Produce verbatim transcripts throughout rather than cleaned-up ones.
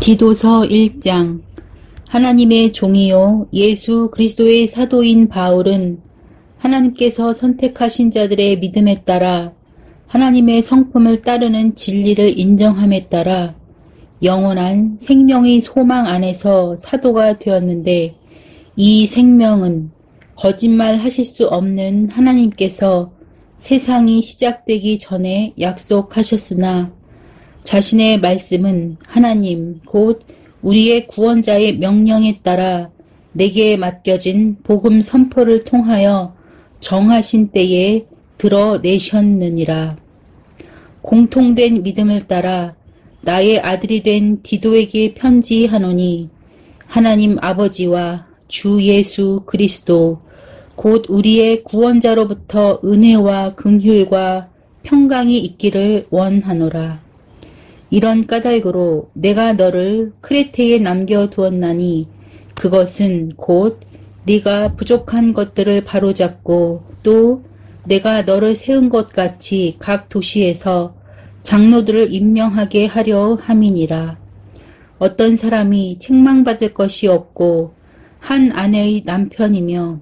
디도서 일 장. 하나님의 종이요 예수 그리스도의 사도인 바울은 하나님께서 선택하신 자들의 믿음에 따라 하나님의 성품을 따르는 진리를 인정함에 따라 영원한 생명의 소망 안에서 사도가 되었는데, 이 생명은 거짓말 하실 수 없는 하나님께서 세상이 시작되기 전에 약속하셨으나, 자신의 말씀은 하나님 곧 우리의 구원자의 명령에 따라 내게 맡겨진 복음 선포를 통하여 정하신 때에 드러내셨느니라. 공통된 믿음을 따라 나의 아들이 된 디도에게 편지하노니, 하나님 아버지와 주 예수 그리스도 곧 우리의 구원자로부터 은혜와 긍휼과 평강이 있기를 원하노라. 이런 까닭으로 내가 너를 크레테에 남겨두었나니, 그것은 곧 네가 부족한 것들을 바로잡고 또 내가 너를 세운 것 같이 각 도시에서 장로들을 임명하게 하려 함이니라. 어떤 사람이 책망받을 것이 없고 한 아내의 남편이며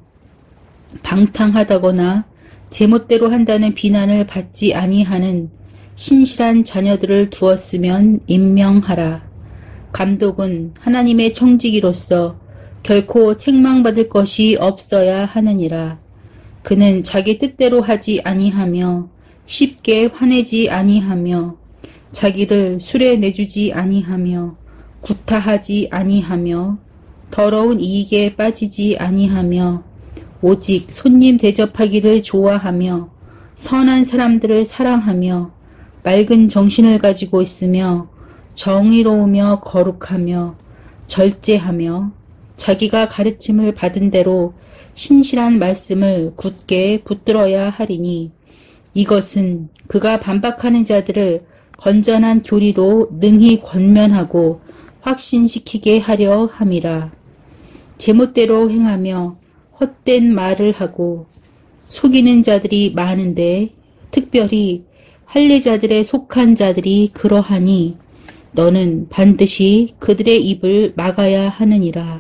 방탕하다거나 제멋대로 한다는 비난을 받지 아니하는 신실한 자녀들을 두었으면 임명하라. 감독은 하나님의 청지기로서 결코 책망받을 것이 없어야 하느니라. 그는 자기 뜻대로 하지 아니하며 쉽게 화내지 아니하며 자기를 술에 내주지 아니하며 구타하지 아니하며 더러운 이익에 빠지지 아니하며 오직 손님 대접하기를 좋아하며 선한 사람들을 사랑하며 맑은 정신을 가지고 있으며 정의로우며 거룩하며 절제하며 자기가 가르침을 받은 대로 신실한 말씀을 굳게 붙들어야 하리니, 이것은 그가 반박하는 자들을 건전한 교리로 능히 권면하고 확신시키게 하려 함이라. 제멋대로 행하며 헛된 말을 하고 속이는 자들이 많은데, 특별히 할례자들에 속한 자들이 그러하니 너는 반드시 그들의 입을 막아야 하느니라.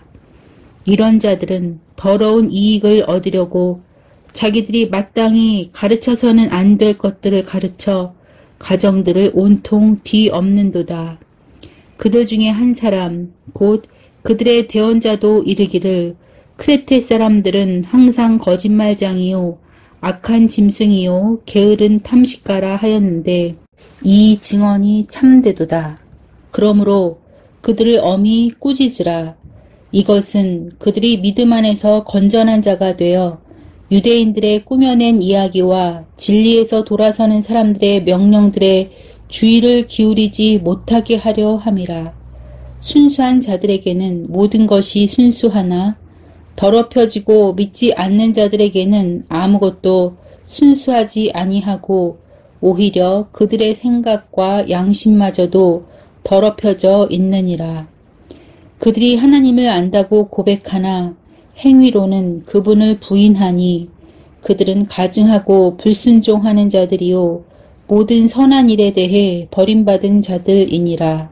이런 자들은 더러운 이익을 얻으려고 자기들이 마땅히 가르쳐서는 안 될 것들을 가르쳐 가정들을 온통 뒤엎는도다. 그들 중에 한 사람 곧 그들의 대언자도 이르기를, 크레테 사람들은 항상 거짓말장이요 악한 짐승이요 게으른 탐식가라 하였는데, 이 증언이 참되도다. 그러므로 그들을 엄히 꾸짖으라. 이것은 그들이 믿음 안에서 건전한 자가 되어 유대인들의 꾸며낸 이야기와 진리에서 돌아서는 사람들의 명령들에 주의를 기울이지 못하게 하려 함이라. 순수한 자들에게는 모든 것이 순수하나 더럽혀지고 믿지 않는 자들에게는 아무것도 순수하지 아니하고 오히려 그들의 생각과 양심마저도 더럽혀져 있느니라. 그들이 하나님을 안다고 고백하나 행위로는 그분을 부인하니, 그들은 가증하고 불순종하는 자들이요 모든 선한 일에 대해 버림받은 자들이니라.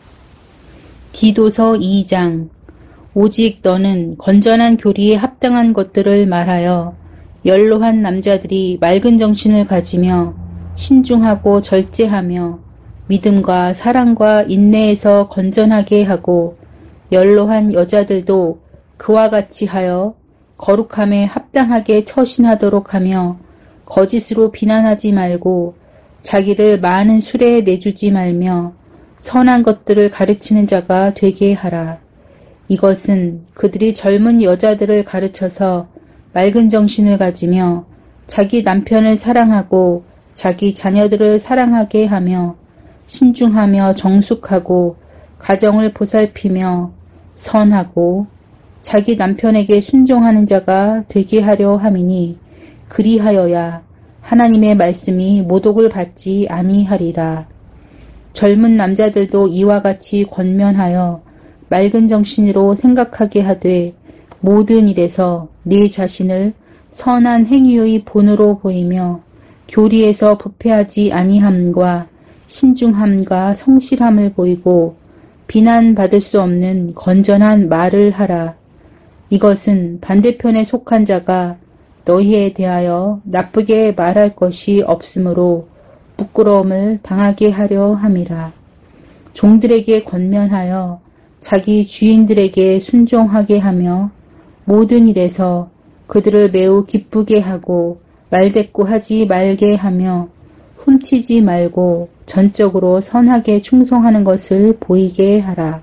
디도서 이 장. 오직 너는 건전한 교리에 합당한 것들을 말하여 연로한 남자들이 맑은 정신을 가지며 신중하고 절제하며 믿음과 사랑과 인내에서 건전하게 하고, 연로한 여자들도 그와 같이 하여 거룩함에 합당하게 처신하도록 하며 거짓으로 비난하지 말고 자기를 많은 술에 내주지 말며 선한 것들을 가르치는 자가 되게 하라. 이것은 그들이 젊은 여자들을 가르쳐서 맑은 정신을 가지며 자기 남편을 사랑하고 자기 자녀들을 사랑하게 하며 신중하며 정숙하고 가정을 보살피며 선하고 자기 남편에게 순종하는 자가 되게 하려 함이니, 그리하여야 하나님의 말씀이 모독을 받지 아니하리라. 젊은 남자들도 이와 같이 권면하여 맑은 정신으로 생각하게 하되 모든 일에서 네 자신을 선한 행위의 본으로 보이며 교리에서 부패하지 아니함과 신중함과 성실함을 보이고 비난받을 수 없는 건전한 말을 하라. 이것은 반대편에 속한 자가 너희에 대하여 나쁘게 말할 것이 없으므로 부끄러움을 당하게 하려 함이라. 종들에게 권면하여 자기 주인들에게 순종하게 하며 모든 일에서 그들을 매우 기쁘게 하고 말대꾸하지 말게 하며 훔치지 말고 전적으로 선하게 충성하는 것을 보이게 하라.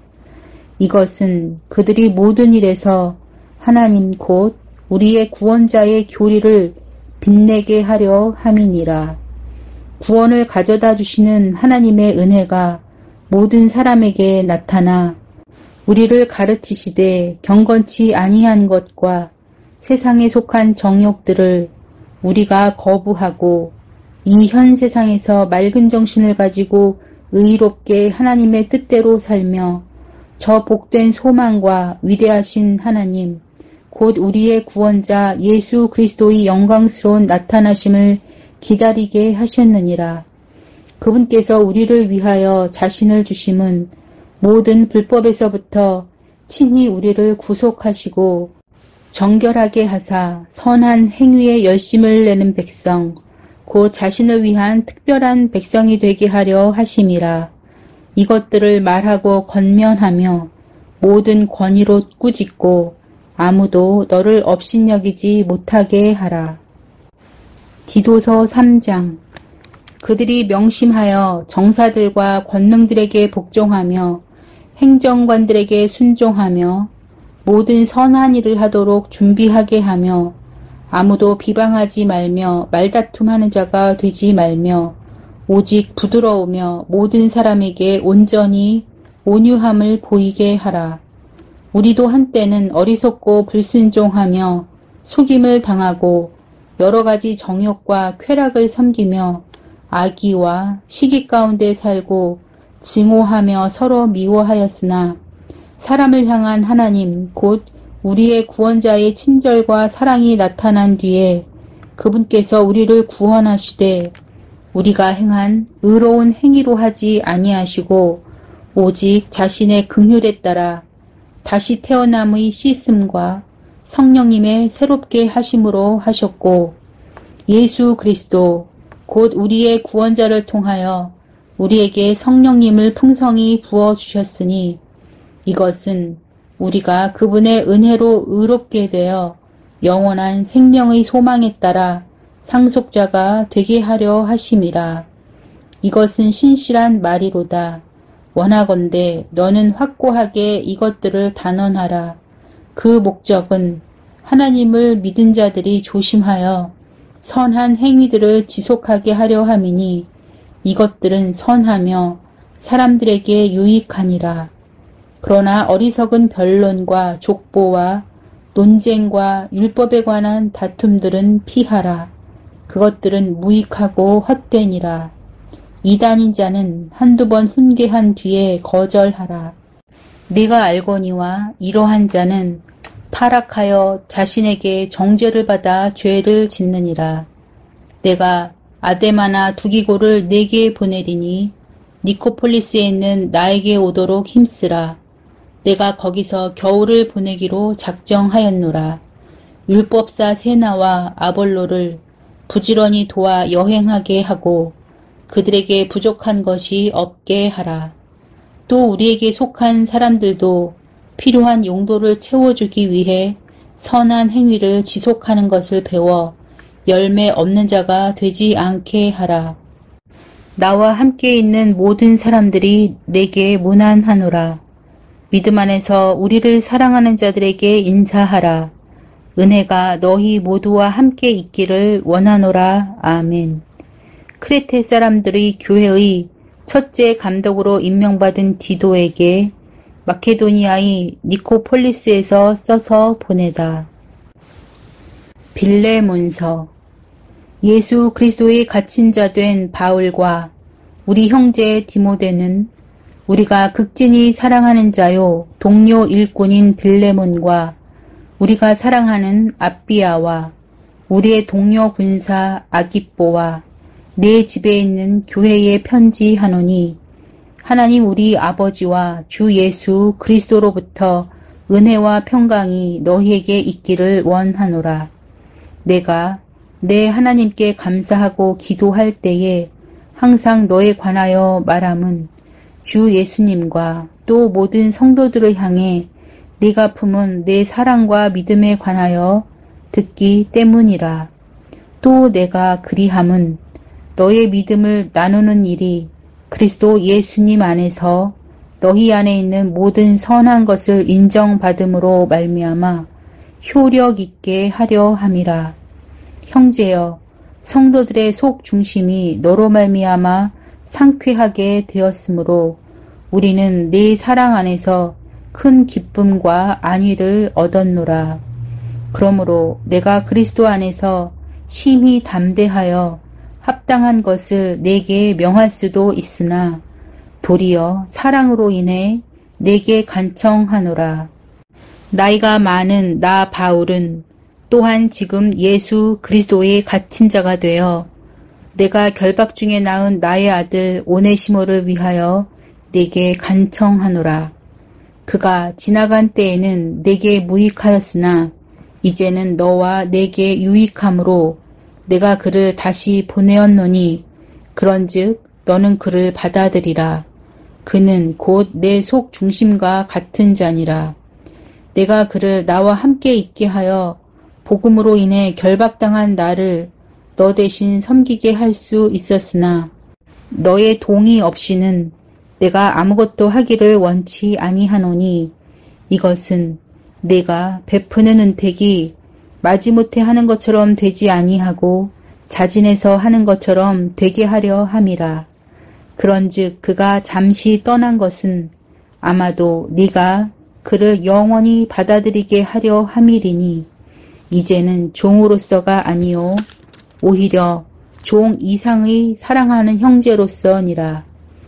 이것은 그들이 모든 일에서 하나님 곧 우리의 구원자의 교리를 빛내게 하려 함이니라. 구원을 가져다 주시는 하나님의 은혜가 모든 사람에게 나타나 우리를 가르치시되 경건치 아니한 것과 세상에 속한 정욕들을 우리가 거부하고 이 현 세상에서 맑은 정신을 가지고 의롭게 하나님의 뜻대로 살며 저 복된 소망과 위대하신 하나님 곧 우리의 구원자 예수 그리스도의 영광스러운 나타나심을 기다리게 하셨느니라. 그분께서 우리를 위하여 자신을 주심은 모든 불법에서부터 친히 우리를 구속하시고 정결하게 하사 선한 행위에 열심을 내는 백성 곧 자신을 위한 특별한 백성이 되게 하려 하심이라. 이것들을 말하고 권면하며 모든 권위로 꾸짖고 아무도 너를 업신여기지 못하게 하라. 디도서 삼 장. 그들이 명심하여 정사들과 권능들에게 복종하며 행정관들에게 순종하며 모든 선한 일을 하도록 준비하게 하며 아무도 비방하지 말며 말다툼하는 자가 되지 말며 오직 부드러우며 모든 사람에게 온전히 온유함을 보이게 하라. 우리도 한때는 어리석고 불순종하며 속임을 당하고 여러 가지 정욕과 쾌락을 섬기며 악의와 시기 가운데 살고 증오하며 서로 미워하였으나 사람을 향한 하나님 곧 우리의 구원자의 친절과 사랑이 나타난 뒤에 그분께서 우리를 구원하시되 우리가 행한 의로운 행위로 하지 아니하시고 오직 자신의 긍휼에 따라 다시 태어남의 씻음과 성령님의 새롭게 하심으로 하셨고 예수 그리스도 곧 우리의 구원자를 통하여 우리에게 성령님을 풍성히 부어주셨으니 이것은 우리가 그분의 은혜로 의롭게 되어 영원한 생명의 소망에 따라 상속자가 되게 하려 하심이라. 이것은 신실한 말이로다. 원하건대 너는 확고하게 이것들을 단언하라. 그 목적은 하나님을 믿은 자들이 조심하여 선한 행위들을 지속하게 하려 함이니 이것들은 선하며 사람들에게 유익하니라. 그러나 어리석은 변론과 족보와 논쟁과 율법에 관한 다툼들은 피하라. 그것들은 무익하고 헛되니라. 이단인 자는 한두 번 훈계한 뒤에 거절하라. 네가 알거니와 이러한 자는 타락하여 자신에게 정죄를 받아 죄를 짓느니라. 내가 아데마나 두기고를 네게 보내리니 니코폴리스에 있는 나에게 오도록 힘쓰라. 내가 거기서 겨울을 보내기로 작정하였노라. 율법사 세나와 아볼로를 부지런히 도와 여행하게 하고 그들에게 부족한 것이 없게 하라. 또 우리에게 속한 사람들도 필요한 용도를 채워주기 위해 선한 행위를 지속하는 것을 배워 열매 없는 자가 되지 않게 하라. 나와 함께 있는 모든 사람들이 내게 문안하노라. 믿음 안에서 우리를 사랑하는 자들에게 인사하라. 은혜가 너희 모두와 함께 있기를 원하노라. 아멘. 크레테 사람들이 교회의 첫째 감독으로 임명받은 디도에게 마케도니아의 니코폴리스에서 써서 보내다. 빌레몬서. 예수 그리스도의 갇힌 자 된 바울과 우리 형제 디모데는 우리가 극진히 사랑하는 자요 동료 일꾼인 빌레몬과 우리가 사랑하는 아비아와 우리의 동료 군사 아기뽀와 내 집에 있는 교회에 편지하노니 하나님 우리 아버지와 주 예수 그리스도로부터 은혜와 평강이 너희에게 있기를 원하노라. 내가 내 하나님께 감사하고 기도할 때에 항상 너에 관하여 말함은 주 예수님과 또 모든 성도들을 향해 네가 품은 내 사랑과 믿음에 관하여 듣기 때문이라. 또 내가 그리함은 너의 믿음을 나누는 일이 그리스도 예수님 안에서 너희 안에 있는 모든 선한 것을 인정받음으로 말미암아 효력 있게 하려 함이라. 형제여, 성도들의 속 중심이 너로 말미암아 상쾌하게 되었으므로 우리는 네 사랑 안에서 큰 기쁨과 안위를 얻었노라. 그러므로 내가 그리스도 안에서 심히 담대하여 합당한 것을 내게 명할 수도 있으나 도리어 사랑으로 인해 내게 간청하노라. 나이가 많은 나 바울은 또한 지금 예수 그리스도의 갇힌 자가 되어 내가 결박 중에 낳은 나의 아들 오네시모를 위하여 내게 간청하노라. 그가 지나간 때에는 내게 무익하였으나 이제는 너와 내게 유익함으로 내가 그를 다시 보내었노니 그런즉 너는 그를 받아들이라. 그는 곧 내 속 중심과 같은 자니라. 내가 그를 나와 함께 있게 하여 복음으로 인해 결박당한 나를 너 대신 섬기게 할 수 있었으나 너의 동의 없이는 내가 아무것도 하기를 원치 아니하노니 이것은 내가 베푸는 은택이 마지못해 하는 것처럼 되지 아니하고 자진해서 하는 것처럼 되게 하려 함이라. 그런즉 그가 잠시 떠난 것은 아마도 네가 그를 영원히 받아들이게 하려 함이리니 이제는 종으로서가 아니요 오히려 종 이상의 사랑하는 형제로서니라.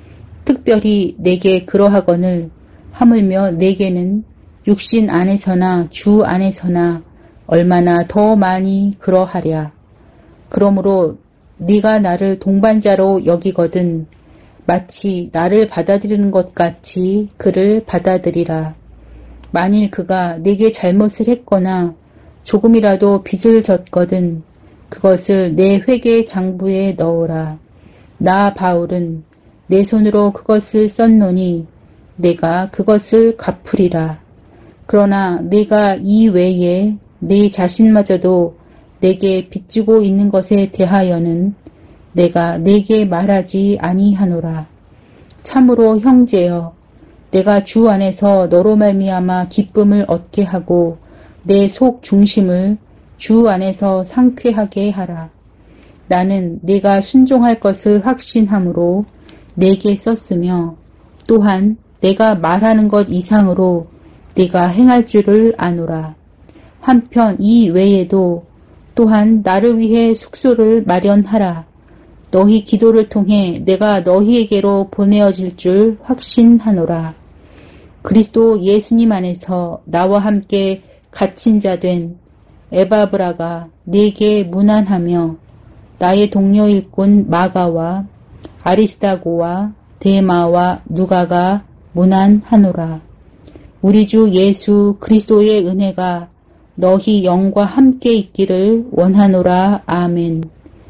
특별히 내게 그러하거늘 하물며 내게는 육신 안에서나 주 안에서나 얼마나 더 많이 그러하랴. 그러므로 네가 나를 동반자로 여기거든 마치 나를 받아들이는 것 같이 그를 받아들이라. 만일 그가 네게 잘못을 했거나 조금이라도 빚을 졌거든 그것을 내 회개 장부에 넣으라. 나 바울은 내 손으로 그것을 썼노니 내가 그것을 갚으리라. 그러나 네가 이 외에 네 자신마저도 내게 빚지고 있는 것에 대하여는 내가 네게 말하지 아니하노라. 참으로 형제여, 내가 주 안에서 너로 말미암아 기쁨을 얻게 하고 내 속 중심을 주 안에서 상쾌하게 하라. 나는 네가 순종할 것을 확신함으로 내게 썼으며 또한 내가 말하는 것 이상으로 네가 행할 줄을 아노라. 한편 이 외에도 또한 나를 위해 숙소를 마련하라. 너희 기도를 통해 내가 너희에게로 보내어질 줄 확신하노라. 그리스도 예수님 안에서 나와 함께 갇힌 자 된 에바브라가 네게 문안하며 나의 동료 일꾼 마가와 아리스다고와 데마와 누가가 문안하노라. 우리 주 예수 그리스도의 은혜가 너희 영과 함께 있기를 원하노라. 아멘.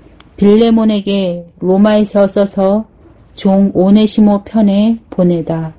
빌레몬에게 로마에서 써서 종 오네시모 편에 보내다.